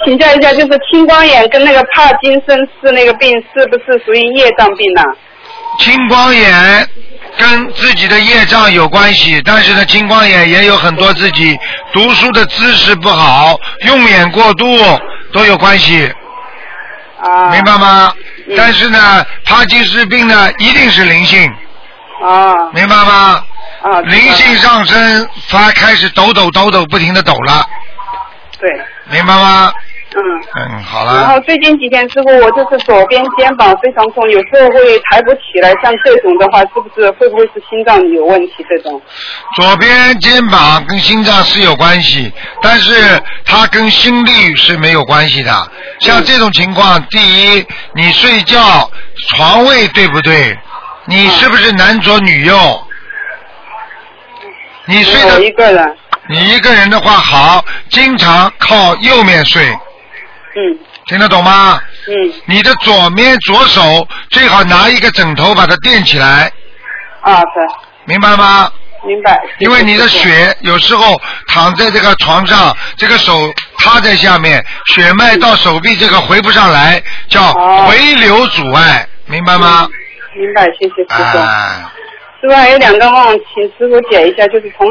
请教一下，就是青光眼跟那个帕金森氏那个病是不是属于业障病呢？ 青光眼跟自己的业障有关系，但是呢，青光眼也有很多自己读书的姿势不好、用眼过度都有关系。 啊。 明白吗？但是呢，帕金森病呢，一定是灵性。 啊。 明白吗？ 啊。 灵性上升，它开始抖，不停的抖了。 对。 明白吗？好了。 然后最近几天师傅，我就是左边肩膀非常痛，有时候会抬不起来，像这种的话，是不是会不会是心脏有问题？这种。 左边肩膀跟心脏是有关系，但是它跟心率是没有关系的。像这种情况，第一，你睡觉床位对不对？你是不是男左女右？你睡的。 我一个人。 你一个人的话好，经常靠右面睡。听得懂吗？你的左手最好拿一个枕头把它垫起来。 啊，对。 明白吗？ 明白。 因为你的血有时候躺在这个床上，这个手趴在下面，血脉到手臂这个回不上来，叫回流阻碍，明白吗？ 明白，谢谢师傅。师傅还有2个梦，请师傅解一下，就是从